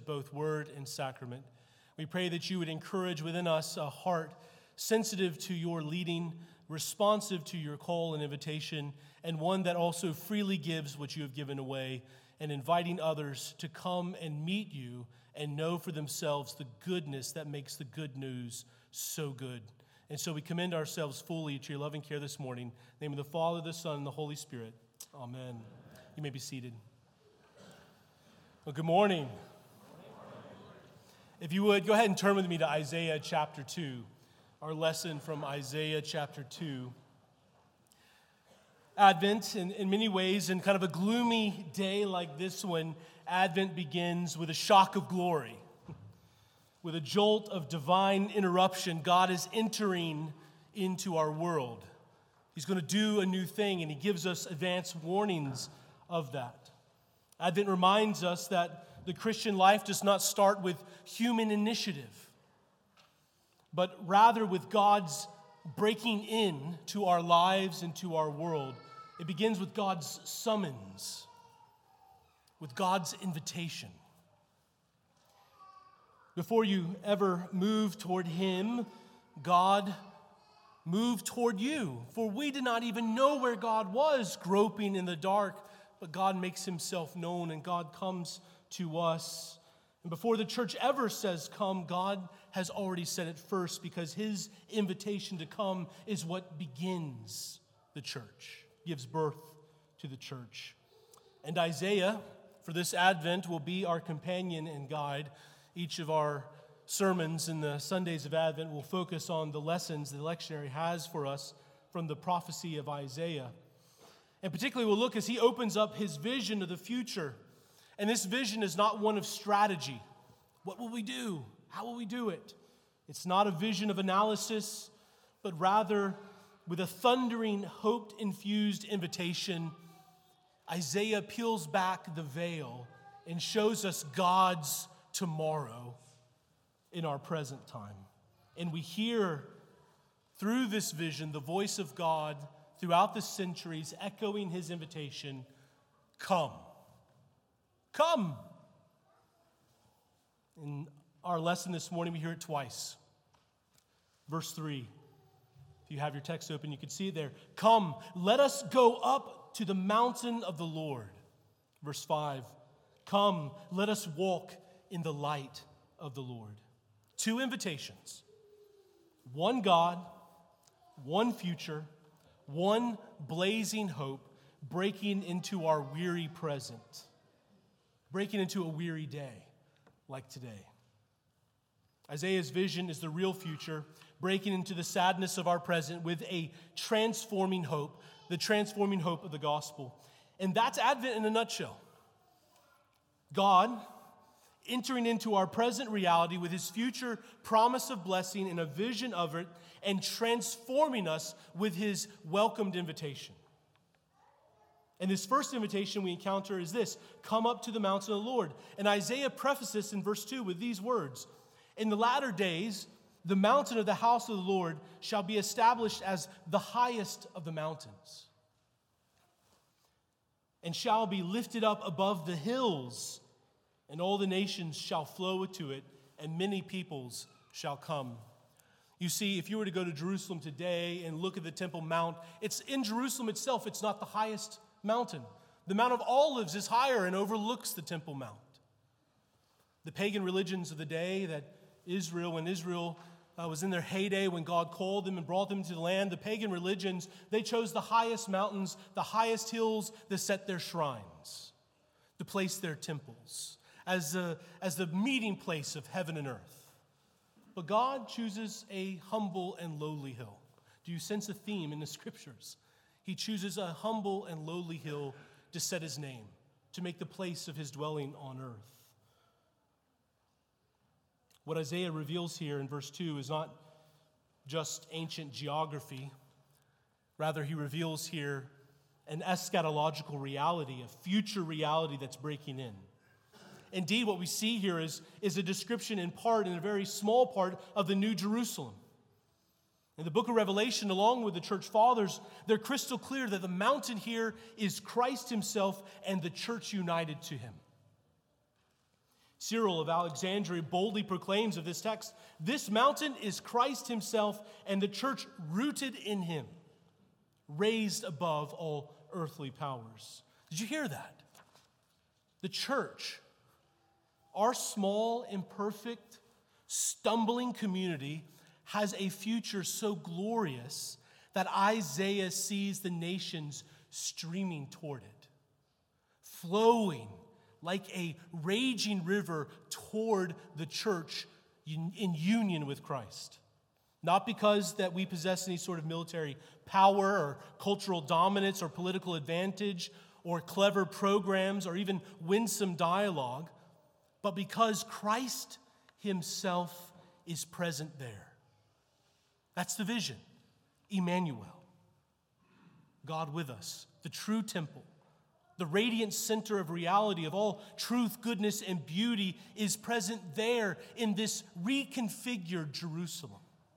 of both word and sacrament. We pray that you would encourage within us a heart sensitive to your leading, responsive to your call and invitation, and one that also freely gives what you have given away, and inviting others to come and meet you and know for themselves the goodness that makes the good news so good. And so we commend ourselves fully to your loving care this morning. In the name of the Father, the Son, and the Holy Spirit. Amen. You may be seated. Well, good morning. If you would, go ahead and turn with me to Isaiah chapter 2, our lesson from Isaiah chapter 2. Advent, in many ways, in kind of a gloomy day like this one, Advent begins with a shock of glory. With a jolt of divine interruption, God is entering into our world. He's going to do a new thing, and he gives us advance warnings of that. Advent reminds us that the Christian life does not start with human initiative, but rather with God's breaking in to our lives and to our world. It begins with God's summons, with God's invitation. Before you ever move toward him, God moved toward you. For we did not even know where God was, groping in the dark, but God makes himself known and God comes to us. And before the church ever says come, God has already said it first, because his invitation to come is what begins the church, gives birth to the church. And Isaiah, for this Advent, will be our companion and guide. Each of our sermons in the Sundays of Advent will focus on the lessons the lectionary has for us from the prophecy of Isaiah. And particularly we'll look as he opens up his vision of the future. And this vision is not one of strategy. What will we do? How will we do it? It's not a vision of analysis, but rather with a thundering, hope-infused invitation, Isaiah peels back the veil and shows us God's tomorrow in our present time. And we hear through this vision the voice of God throughout the centuries echoing his invitation, come. Come. In our lesson this morning, we hear it twice. Verse 3. If you have your text open, you can see it there. Come, let us go up to the mountain of the Lord. Verse 5. Come, let us walk in the light of the Lord. Two invitations. One God, one future, one blazing hope breaking into our weary present, breaking into a weary day like today. Isaiah's vision is the real future, breaking into the sadness of our present with a transforming hope, the transforming hope of the gospel. And that's Advent in a nutshell. God entering into our present reality with his future promise of blessing and a vision of it, and transforming us with his welcomed invitation. And this first invitation we encounter is this: come up to the mountain of the Lord. And Isaiah prefaces this in verse 2 with these words: in the latter days, the mountain of the house of the Lord shall be established as the highest of the mountains, and shall be lifted up above the hills, and all the nations shall flow to it, and many peoples shall come. You see, if you were to go to Jerusalem today and look at the Temple Mount, it's in Jerusalem itself, it's not the highest mountain. The Mount of Olives is higher and overlooks the Temple Mount. The pagan religions of the day that when Israel was in their heyday, when God called them and brought them to the land, the pagan religions, they chose the highest mountains, the highest hills to set their shrines, to place their temples, as the meeting place of heaven and earth. But God chooses a humble and lowly hill. Do you sense a theme in the scriptures? He chooses a humble and lowly hill to set his name, to make the place of his dwelling on earth. What Isaiah reveals here in verse 2 is not just ancient geography. Rather, he reveals here an eschatological reality, a future reality that's breaking in. Indeed, what we see here is a description in part, in a very small part, of the New Jerusalem. In the book of Revelation, along with the church fathers, they're crystal clear that the mountain here is Christ himself and the church united to him. Cyril of Alexandria boldly proclaims of this text, "This mountain is Christ himself and the church rooted in him, raised above all earthly powers." Did you hear that? The church, our small, imperfect, stumbling community, has a future so glorious that Isaiah sees the nations streaming toward it, flowing like a raging river toward the church in union with Christ. Not because that we possess any sort of military power or cultural dominance or political advantage or clever programs or even winsome dialogue, but because Christ himself is present there. That's the vision. Emmanuel, God with us, the true temple, the radiant center of reality of all truth, goodness, and beauty is present there in this reconfigured Jerusalem.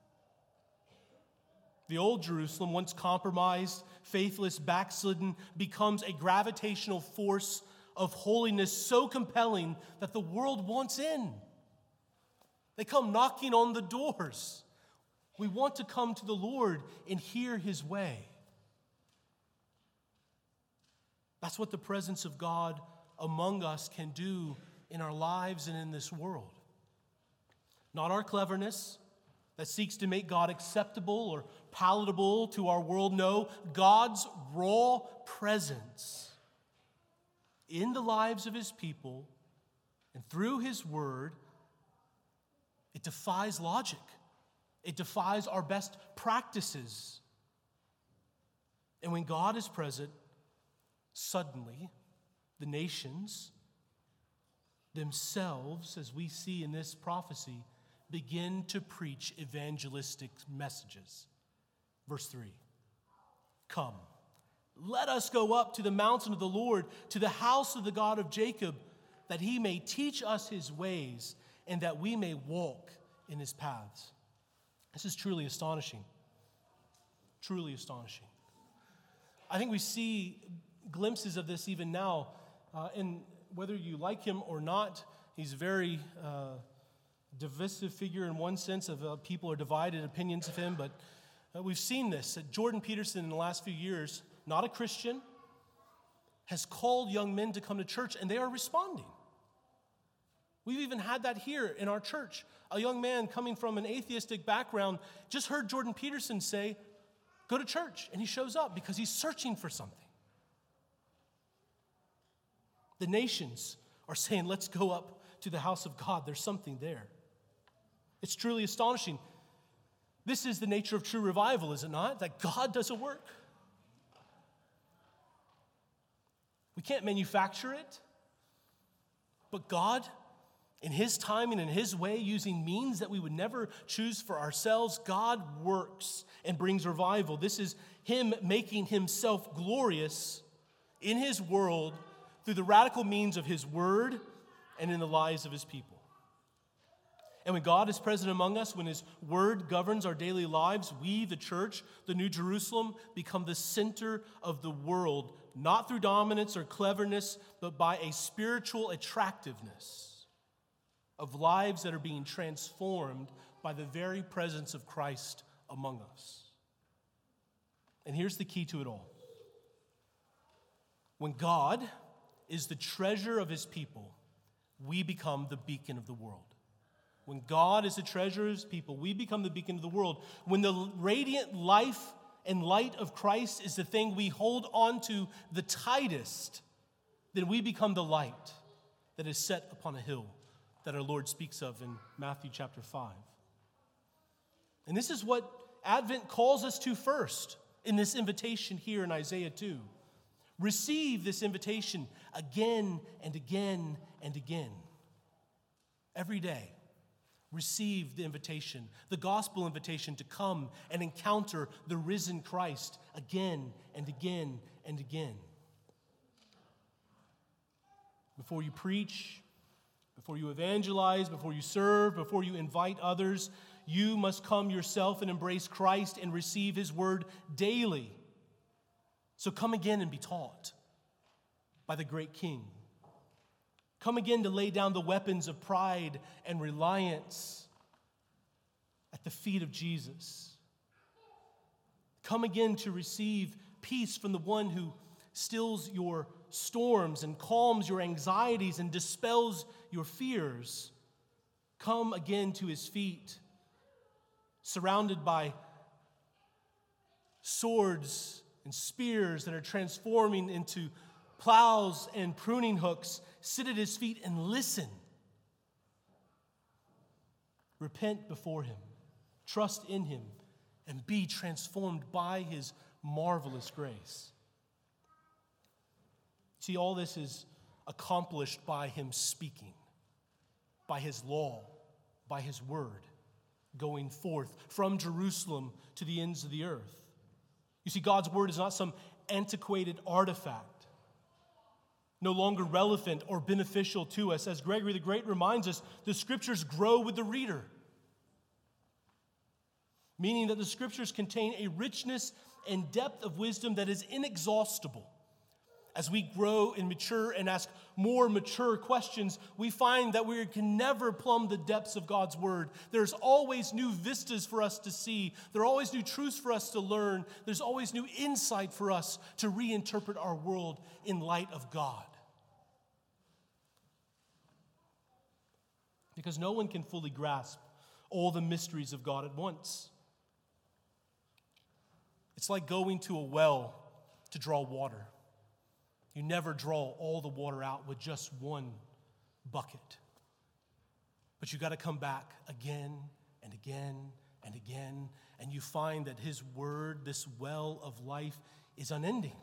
The old Jerusalem, once compromised, faithless, backslidden, becomes a gravitational force of holiness so compelling that the world wants in. They come knocking on the doors. We want to come to the Lord and hear his way. That's what the presence of God among us can do in our lives and in this world. Not our cleverness that seeks to make God acceptable or palatable to our world. No, God's raw presence in the lives of his people and through his word. It defies logic. It defies our best practices. And when God is present, suddenly the nations themselves, as we see in this prophecy, begin to preach evangelistic messages. Verse 3, "Come, let us go up to the mountain of the Lord, to the house of the God of Jacob, that he may teach us his ways and that we may walk in his paths." This is truly astonishing. Truly astonishing. I think we see glimpses of this even now. And whether you like him or not, he's a very divisive figure in one sense of people are divided opinions of him. But we've seen this. Jordan Peterson in the last few years, not a Christian, has called young men to come to church, and they are responding. We've even had that here in our church. A young man coming from an atheistic background just heard Jordan Peterson say, "Go to church," and he shows up because he's searching for something. The nations are saying, "Let's go up to the house of God. There's something there." It's truly astonishing. This is the nature of true revival, is it not? That God does a work. We can't manufacture it, but God, in his timing and his way, using means that we would never choose for ourselves, God works and brings revival. This is him making himself glorious in his world through the radical means of his word and in the lives of his people. And when God is present among us, when his word governs our daily lives, we, the church, the New Jerusalem, become the center of the world, not through dominance or cleverness, but by a spiritual attractiveness of lives that are being transformed by the very presence of Christ among us. And here's the key to it all. When God is the treasure of his people, we become the beacon of the world. When God is the treasure of his people, we become the beacon of the world. When the radiant life and light of Christ is the thing we hold on to the tightest, then we become the light that is set upon a hill that our Lord speaks of in Matthew chapter 5. And this is what Advent calls us to first in this invitation here in Isaiah 2. Receive this invitation again and again and again. Every day, receive the invitation, the gospel invitation to come and encounter the risen Christ again and again and again. Before you preach, before you evangelize, before you serve, before you invite others, you must come yourself and embrace Christ and receive his word daily. So come again and be taught by the great King. Come again to lay down the weapons of pride and reliance at the feet of Jesus. Come again to receive peace from the one who stills your storms and calms your anxieties and dispels your fears. Come again to his feet, surrounded by swords and spears that are transforming into plows and pruning hooks. Sit at his feet and listen. Repent before him, trust in him, and be transformed by his marvelous grace. See, all this is accomplished by him speaking, by his law, by his word, going forth from Jerusalem to the ends of the earth. You see, God's word is not some antiquated artifact, no longer relevant or beneficial to us. As Gregory the Great reminds us, the scriptures grow with the reader, meaning that the scriptures contain a richness and depth of wisdom that is inexhaustible. As we grow and mature and ask more mature questions, we find that we can never plumb the depths of God's word. There's always new vistas for us to see. There are always new truths for us to learn. There's always new insight for us to reinterpret our world in light of God. Because no one can fully grasp all the mysteries of God at once. It's like going to a well to draw water. You never draw all the water out with just one bucket. But you got to come back again and again and again, and you find that his word, this well of life, is unending.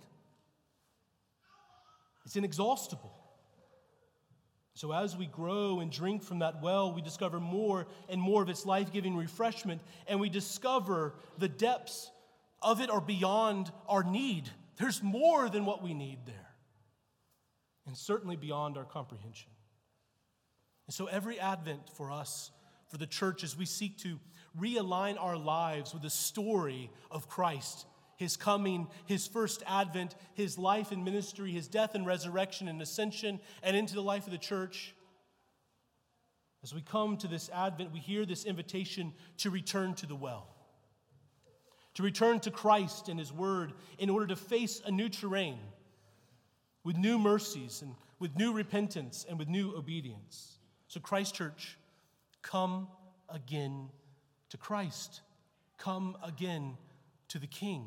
It's inexhaustible. So as we grow and drink from that well, we discover more and more of its life-giving refreshment, and we discover the depths of it are beyond our need. There's more than what we need there, and certainly beyond our comprehension. And so every Advent for us, for the church, as we seek to realign our lives with the story of Christ, his coming, his first advent, his life and ministry, his death and resurrection and ascension, and into the life of the church. As we come to this Advent, we hear this invitation to return to the well, to return to Christ and his word in order to face a new terrain with new mercies and with new repentance and with new obedience. So Christ Church, come again to Christ. Come again to the King.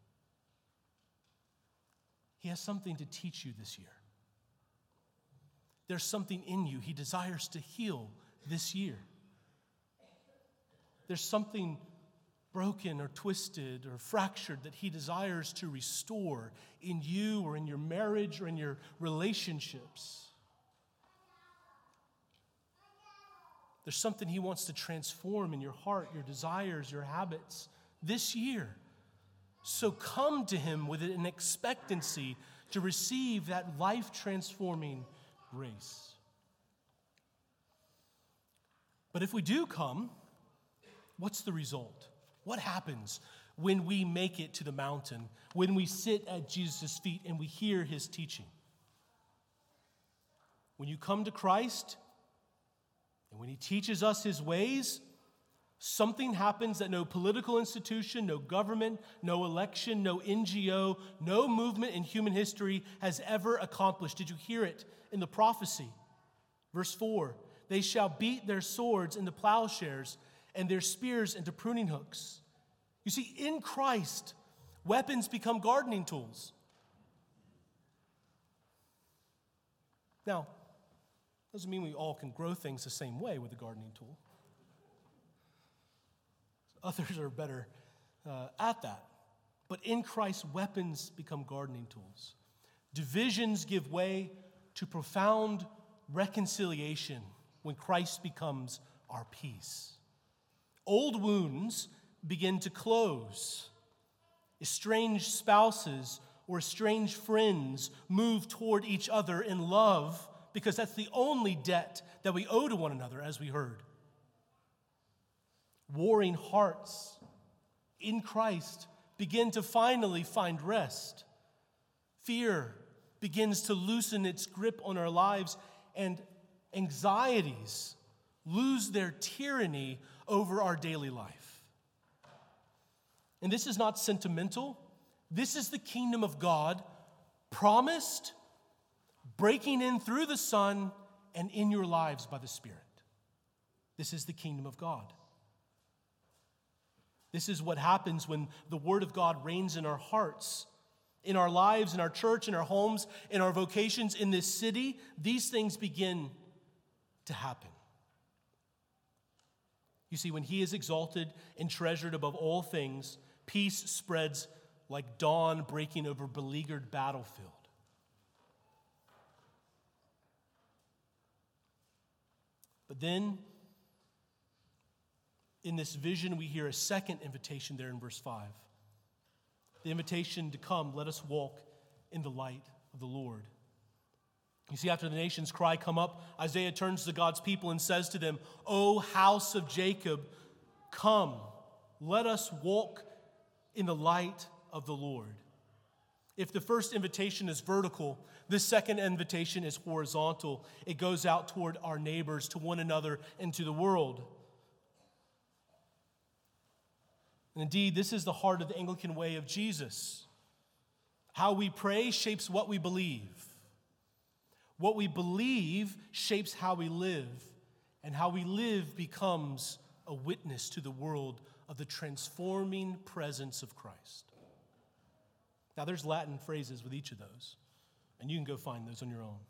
He has something to teach you this year. There's something in you he desires to heal this year. There's something broken or twisted or fractured that he desires to restore in you or in your marriage or in your relationships. There's something he wants to transform in your heart, your desires, your habits this year. So come to him with an expectancy to receive that life-transforming grace. But if we do come, what's the result? What happens when we make it to the mountain, when we sit at Jesus' feet and we hear his teaching? When you come to Christ and when he teaches us his ways, something happens that no political institution, no government, no election, no NGO, no movement in human history has ever accomplished. Did you hear it in the prophecy? Verse 4, they shall beat their swords into plowshares and their spears into pruning hooks. You see, in Christ, weapons become gardening tools. Now, doesn't mean we all can grow things the same way with a gardening tool. Others are better at that. But in Christ, weapons become gardening tools. Divisions give way to profound reconciliation when Christ becomes our peace. Old wounds begin to close. Estranged spouses or estranged friends move toward each other in love because that's the only debt that we owe to one another, as we heard. Warring hearts in Christ begin to finally find rest. Fear begins to loosen its grip on our lives, and anxieties lose their tyranny over our daily life. And this is not sentimental. This is the kingdom of God promised, breaking in through the Son and in your lives by the Spirit. This is the kingdom of God. This is what happens when the Word of God reigns in our hearts, in our lives, in our church, in our homes, in our vocations, in this city. These things begin to happen. You see, when He is exalted and treasured above all things, peace spreads like dawn breaking over beleaguered battlefield. But then, in this vision, we hear a second invitation there in verse 5. The invitation to come, let us walk in the light of the Lord. You see, after the nations cry, come up, Isaiah turns to God's people and says to them, O house of Jacob, come, let us walk in the light of the Lord. If the first invitation is vertical, the second invitation is horizontal. It goes out toward our neighbors, to one another, and to the world. And indeed, this is the heart of the Anglican way of Jesus. How we pray shapes what we believe. What we believe shapes how we live, and how we live becomes a witness to the world of the transforming presence of Christ. Now, there's Latin phrases with each of those, and you can go find those on your own.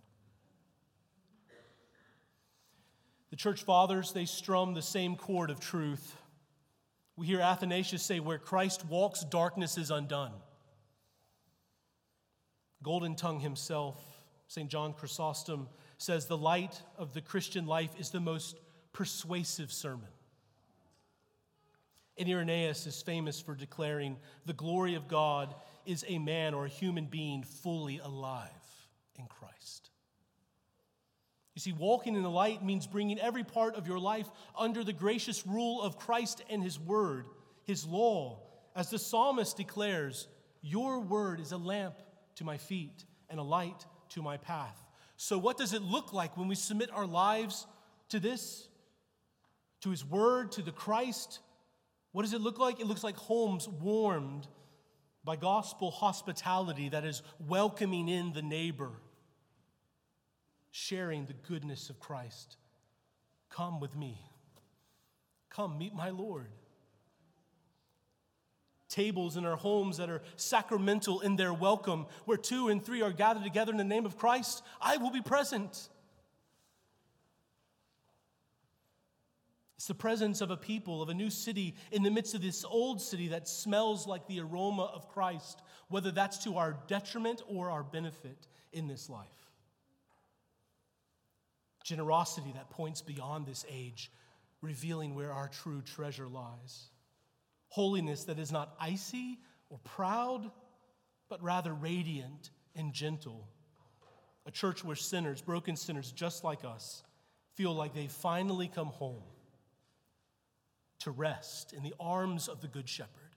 The church fathers, they strum the same chord of truth. We hear Athanasius say, where Christ walks, darkness is undone. Golden Tongue himself, St. John Chrysostom, says the light of the Christian life is the most persuasive sermon. And Irenaeus is famous for declaring the glory of God is a man or a human being fully alive in Christ. You see, walking in the light means bringing every part of your life under the gracious rule of Christ and His word, His law. As the psalmist declares, your word is a lamp to my feet and a light to my path. So what does it look like when we submit our lives to this? To His word, to the Christ? What does it look like? It looks like homes warmed by gospel hospitality that is welcoming in the neighbor, sharing the goodness of Christ. Come with me. Come meet my Lord. Tables in our homes that are sacramental in their welcome, where 2 and 3 are gathered together in the name of Christ, I will be present. It's the presence of a people, of a new city in the midst of this old city that smells like the aroma of Christ, whether that's to our detriment or our benefit in this life. Generosity that points beyond this age, revealing where our true treasure lies. Holiness that is not icy or proud, but rather radiant and gentle. A church where sinners, broken sinners just like us, feel like they finally come home to rest in the arms of the Good Shepherd.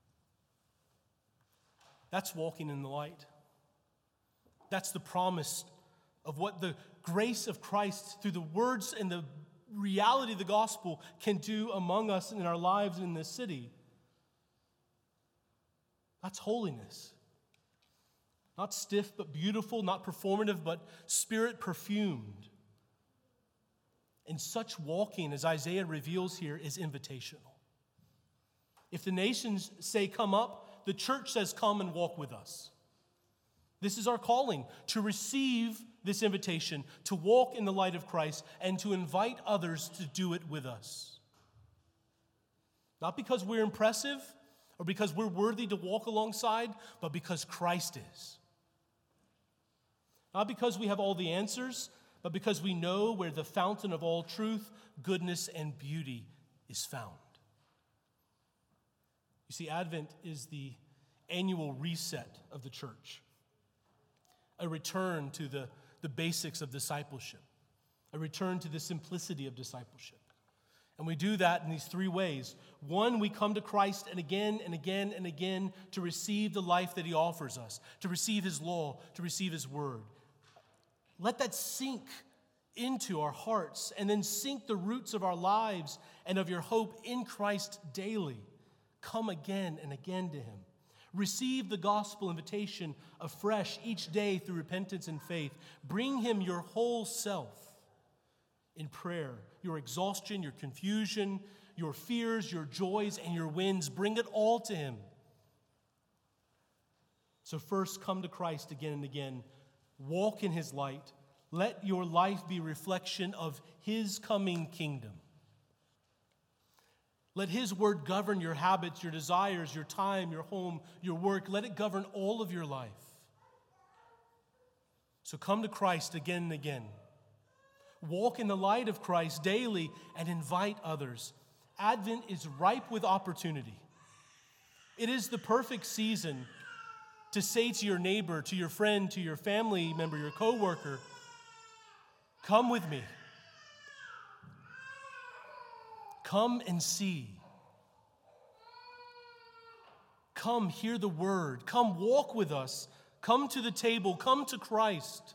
That's walking in the light. That's the promise of what the grace of Christ through the words and the reality of the gospel can do among us and in our lives and in this city. That's holiness. Not stiff but beautiful, not performative but spirit perfumed. And such walking, as Isaiah reveals here, is invitational. If the nations say, come up, the church says, come and walk with us. This is our calling, to receive this invitation, to walk in the light of Christ, and to invite others to do it with us. Not because we're impressive or because we're worthy to walk alongside, but because Christ is. Not because we have all the answers, but because we know where the fountain of all truth, goodness, and beauty is found. You see, Advent is the annual reset of the church, a return to the basics of discipleship, a return to the simplicity of discipleship. And we do that in these 3 ways. 1, we come to Christ and again and again and again to receive the life that He offers us, to receive His law, to receive His word. Let that sink into our hearts and then sink the roots of our lives and of your hope in Christ daily. Come again and again to him. Receive the gospel invitation afresh each day through repentance and faith. Bring him your whole self in prayer, your exhaustion, your confusion, your fears, your joys, and your wins. Bring it all to him. So first, come to Christ again and again. Walk in his light. Let your life be a reflection of his coming kingdom. Let his word govern your habits, your desires, your time, your home, your work. Let it govern all of your life. So come to Christ again and again. Walk in the light of Christ daily and invite others. Advent is ripe with opportunity. It is the perfect season to say to your neighbor, to your friend, to your family member, your coworker, come with me. Come and see. Come hear the word. Come walk with us. Come to the table. Come to Christ.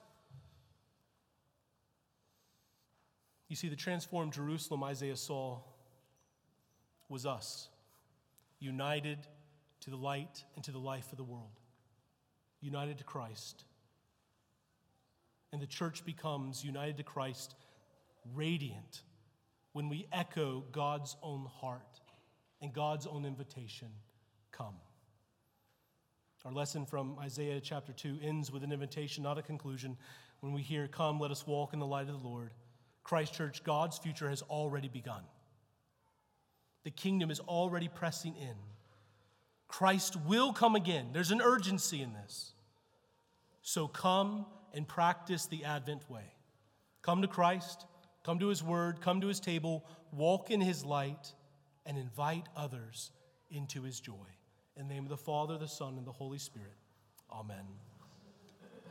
You see, the transformed Jerusalem Isaiah saw was us, united to the light and to the life of the world, united to Christ. And the church becomes united to Christ, radiant, when we echo God's own heart and God's own invitation, come. Our lesson from Isaiah chapter 2 ends with an invitation, not a conclusion. When we hear, come, let us walk in the light of the Lord. Christ Church, God's future has already begun. The kingdom is already pressing in. Christ will come again. There's an urgency in this. So come and practice the Advent way. Come to Christ, come to his word, come to his table, walk in his light, and invite others into his joy. In the name of the Father, the Son, and the Holy Spirit. Amen.